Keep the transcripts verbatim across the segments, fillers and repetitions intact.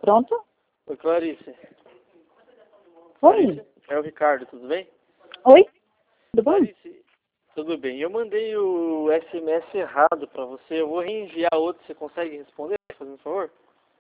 Pronto? Oi, Clarice. Oi. Clarice, é o Ricardo, tudo bem? Oi? Tudo bom? Clarice, tudo bem. Eu mandei o S M S errado para você. Eu vou reenviar outro. Você consegue responder, fazendo favor?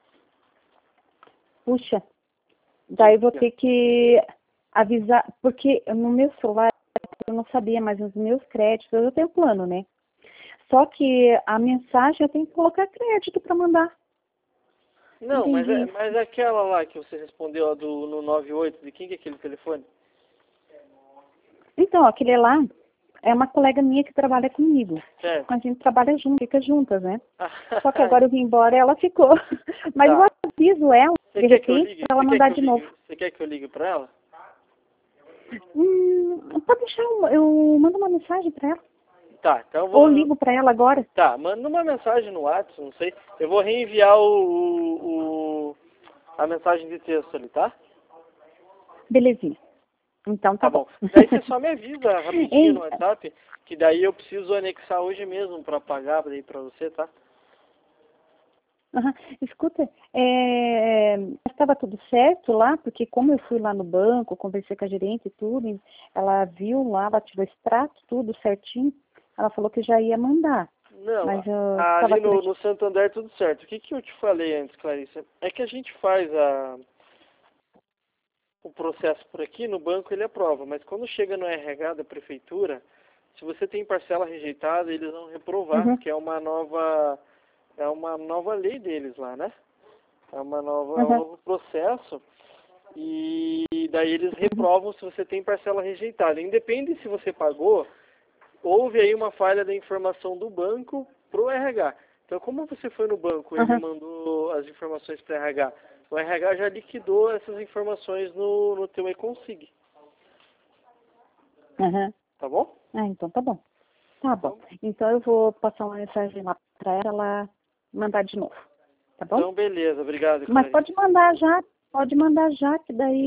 Puxa. Daí eu vou ter que avisar, porque no meu celular eu não sabia, mas nos meus créditos eu tenho plano, né? Só que a mensagem eu tenho que colocar crédito para mandar. Não, mas, Entendi é, isso. mas aquela lá que você respondeu, a do, no noventa e oito, de quem que é aquele telefone? Então, aquele lá é uma colega minha que trabalha comigo. Certo. A gente trabalha junto, fica juntas, né? Só que agora eu vim embora e ela ficou. Mas Tá. eu aviso ela, Você de quer que eu repente, ligue? para ela Você quer mandar que eu de ligue? novo. Você quer que eu ligue para ela? Hum, pode deixar, eu, eu mando uma mensagem para ela. Tá, então eu Ou vou... ligo para ela agora. Tá, manda uma mensagem no WhatsApp, não sei. Eu vou reenviar o, o, o- a mensagem de texto ali, tá? Belezinha. Então tá, Tá bom. bom. Daí você só me avisa rapidinho no Ei, WhatsApp, que daí eu preciso anexar hoje mesmo pra pagar daí pra você, tá? aham, escuta, é, estava tudo certo lá, porque como eu fui lá no banco, conversei com a gerente e tudo, ela viu lá, ela tirou extrato, tudo certinho, ela falou que já ia mandar, Não, mas eu a- estava ali tudo no, aqui. no Santander tudo certo. O que que eu te falei antes, Clarice? É que a gente faz a, o processo por aqui, no banco ele aprova, mas quando chega no R H da prefeitura, se você tem parcela rejeitada, eles vão reprovar, Uhum, que é uma nova, é uma nova lei deles lá, né? É uma nova, é um uhum, novo processo. E daí eles reprovam se você tem parcela rejeitada. Independe se você pagou, houve aí uma falha da informação do banco para o R H. Então, como você foi no banco e ele uhum, mandou as informações para o R H, o R H já liquidou essas informações no, no teu e-consig, uhum. tá bom? Ah, então tá bom. Tá bom. Então, Então eu vou passar uma mensagem lá para ela mandar de novo, tá bom? então beleza. Obrigado, Mas Clarice. pode mandar já, pode mandar já, que daí